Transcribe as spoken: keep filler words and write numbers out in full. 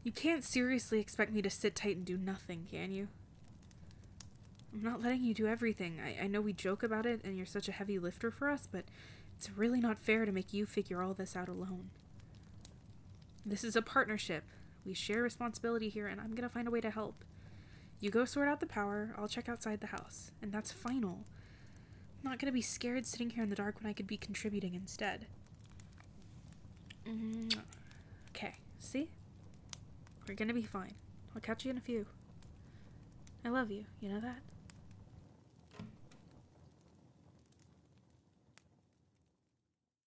You can't seriously expect me to sit tight and do nothing, can you? I'm not letting you do everything. I, I know we joke about it and you're such a heavy lifter for us, but it's really not fair to make you figure all this out alone. This is a partnership. We share responsibility here, and I'm gonna find a way to help. You go sort out the power, I'll check outside the house, and that's final. I'm not gonna be scared sitting here in the dark when I could be contributing instead. Mm-hmm. Okay, see? We're gonna be fine. I'll catch you in a few. I love you, you know that?